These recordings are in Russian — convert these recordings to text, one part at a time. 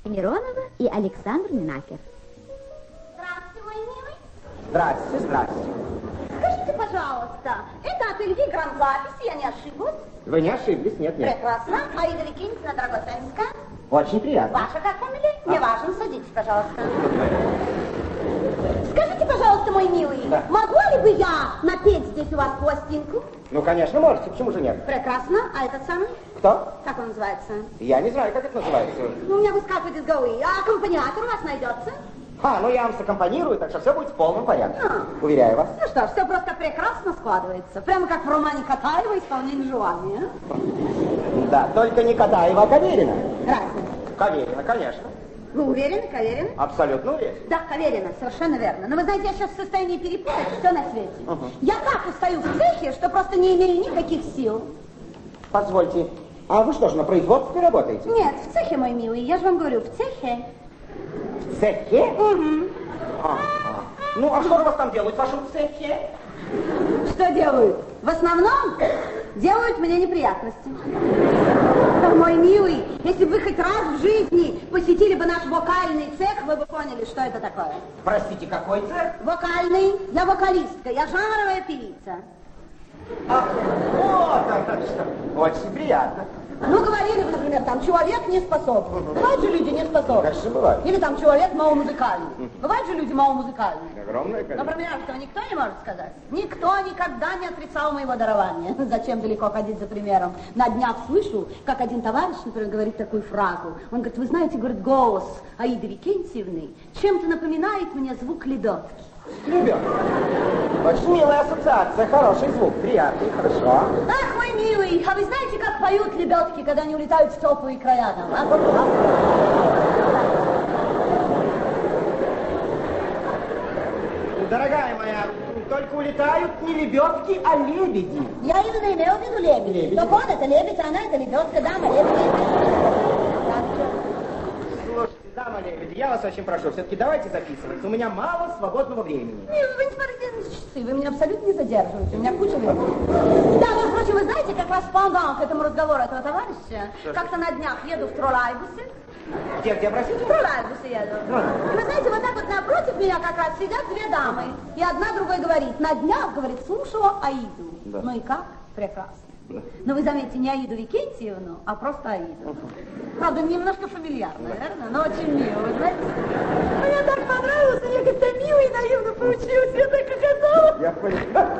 Миронова и Александр Минакер. Здравствуйте, мой милый. Здравствуйте, здравствуйте. Скажите, пожалуйста, это ателье Гранд-Запись, я не ошиблась? Вы не ошиблись, нет. Прекрасно. Аида Викентьевна Драгоценская. Очень приятно. Ваша как фамилия? Не важно, садитесь, пожалуйста. Скажите, пожалуйста, мой милый, Да. могла ли бы я напеть здесь у вас пластинку? Ну, конечно, можете, почему же нет? Прекрасно. А этот самый? Кто? Как он называется? Я не знаю, как это называется. Ну, у меня выскакивает из головы. А аккомпаниатор у вас найдется? Ну я вам саккомпанирую, так что все будет в полном порядке. Ну. Уверяю вас. Ну что ж, все просто прекрасно складывается. Прямо как в романе Катаева «Исполнение желания». Да, только не Катаева, а Каверина. Разница. Каверина, конечно. Вы уверены, Каверин? Абсолютно уверен. Да, Каверина, совершенно верно. Но вы знаете, я сейчас в состоянии перепутать все на свете. Я так устаю в цехе, что просто не имею никаких сил. Позвольте, а вы что же, на производстве работаете? Нет, в цехе, мой милый, я же вам говорю, в цехе. В цехе? Угу. Ну, а что же вас там делают в вашем цехе? Что делают? В основном делают мне неприятности. Да, мой милый, если бы вы хоть раз в жизни посетили бы наш вокальный цех, вы бы поняли, что это такое. Простите, какой цех? Вокальный, я вокалистка, я жанровая певица. Ах, вот оно что. Очень приятно. Ну, говорили бы, например, там, человек не способен. Бывают же люди не способны. Конечно, бывает. Или там человек маломузыкальный. Бывают же люди маломузыкальные. Огромное количество. Например, этого никто не может сказать. Никто никогда не отрицал моего дарования. Зачем далеко ходить за примером? На днях слышу, как один товарищ, например, говорит такую фразу. Он говорит, вы знаете, говорит, голос Аиды Викентьевны чем-то напоминает мне звук лебедки. Лебедка. Очень милая ассоциация, хороший звук, приятный, хорошо. Ах, мой милый, а вы знаете, как поют лебедки, когда они улетают в теплые края там, а? Дорогая моя, только улетают не лебедки, а лебеди. Я именно имела в виду лебедь. Лебеди. Так он это лебедь, а она это лебедка, дама, лебедь. Слушайте, дама лебеди, я вас очень прошу, все-таки давайте записываться. У меня мало свободного времени. Нет, вы не смотрите на часы, вы меня абсолютно не задерживаете, у меня куча времени. Да, между прочим, вы знаете, как раз пандан к этому разговору этого товарища, как-то на днях еду в троллейбусе. Где, простите? В троллейбусе еду. И вы знаете, вот так вот напротив меня как раз сидят две дамы. И одна другой говорит, на днях, говорит, слушала Аиду. Да. Ну и как? Прекрасно. Но вы заметите, не Аиду Викентьевну, а просто Аиду. Правда, немножко фамильярно, верно? Но очень мило, вы знаете? Мне так понравилось, я как-то мило и наивно получилось, я так хохотала. Я понял.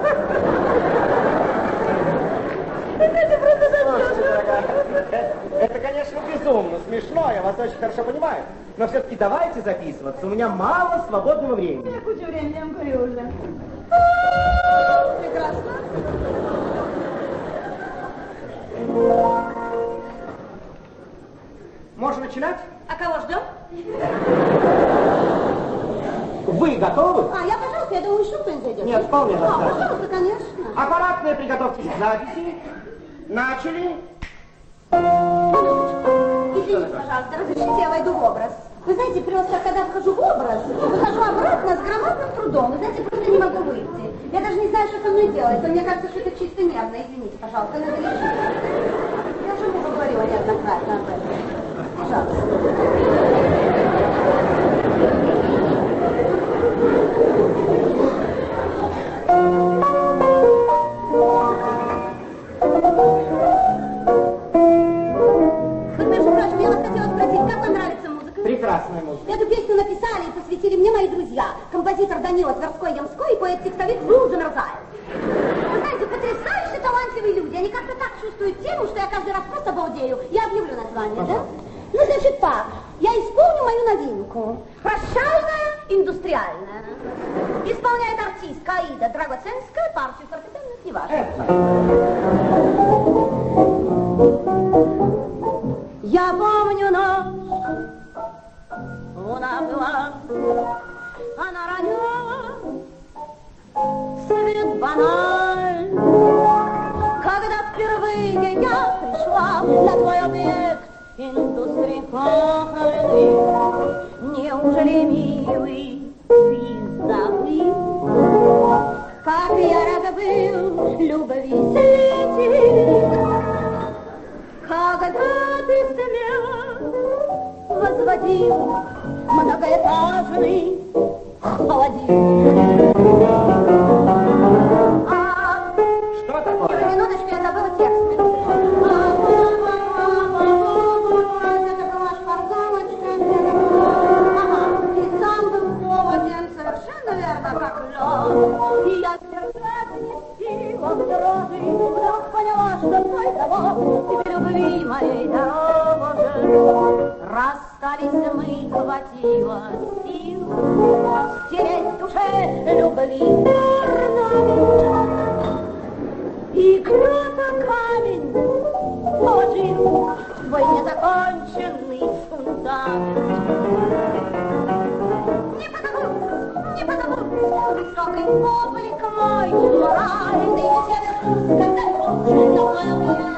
Это просто Слушайте, дорогая, это, конечно, безумно смешно, я вас очень хорошо понимаю. Но все-таки давайте записываться, у меня мало свободного времени. Я кучу времени, я вам говорю уже. Прекрасно. Можно начинать? А кого ждем? Вы готовы? Я, пожалуйста, я думаю, что кто-нибудь зайдет. Нет, вполне достаточно. Пожалуйста, конечно. Аппаратные приготовьтесь к записи. Начали. Извините, пожалуйста, разрешите, я войду в образ. Вы знаете, просто когда вхожу в образ, выхожу обратно с громадным трудом. Вы знаете, просто не могу выйти. Я даже не знаю, что со мной делать. Мне кажется, что это чисто нервно. Извините, пожалуйста, надо лечить. Я же мужу говорила неоднократно об этом. Пожалуйста. Прекрасная музыка. Эту песню написали и посвятили мне мои друзья. Композитор Данила Тверской-Ямской и поэт-текстовик Был Замерзаев. Вы знаете, потрясающе талантливые люди. Они как-то так чувствуют тему, что я каждый раз просто балдею. Я объявлю название, да? Ну, значит так. Я исполню мою новинку. Прощальная, индустриальная. Исполняет артистка Аида Драгоценская, партию фортепиано, неважно. Я помню ночь. Луна была, она роняла свет баналь. Когда впервые я пришла на твой объект индустрии похороны, неужели, милый, ты забыл, как я рад был любви светить, когда ты смела возводить возил многоэтажный холодильник. Что такое? Минуточку, я забыла текст. Это была шпаргалочка. Ага, и сам был поводен совершенно верно, как лед. И я держать не сила в дрожи, вдруг поняла, что той теперь любви моей дороже. Расстались мы, хватило сил стереть в душе любви орнамент. И кто-то камень положил свой незаконченный фундамент. Не позовут высокий облик мой, моральный текст, когда кончится моя